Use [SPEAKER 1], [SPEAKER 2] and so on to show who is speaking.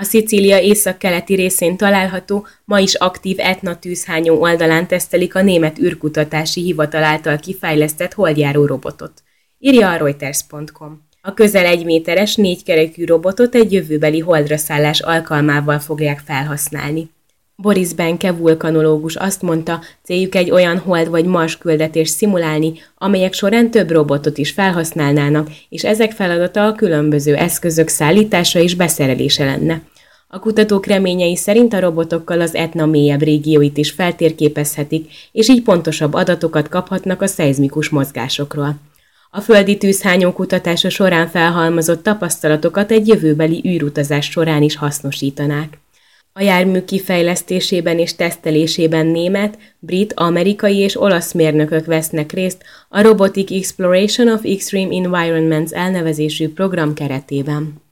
[SPEAKER 1] A Szicília északkeleti részén található, ma is aktív Etna tűzhányó oldalán tesztelik a német űrkutatási hivatal által kifejlesztett holdjáró robotot, írja a Reuters.com. A közel 1 méteres, 4 kerekű robotot egy jövőbeli holdra szállás alkalmával fogják felhasználni. Boris Benke vulkanológus azt mondta, céljuk egy olyan hold vagy Mars küldetést szimulálni, amelyek során több robotot is felhasználnának, és ezek feladata a különböző eszközök szállítása és beszerelése lenne. A kutatók reményei szerint a robotokkal az Etna mélyebb régióit is feltérképezhetik, és így pontosabb adatokat kaphatnak a szeizmikus mozgásokról. A földi tűzhányó kutatása során felhalmozott tapasztalatokat egy jövőbeli űrutazás során is hasznosítanák. A jármű kifejlesztésében és tesztelésében német, brit, amerikai és olasz mérnökök vesznek részt a Robotic Exploration of Extreme Environments elnevezésű program keretében.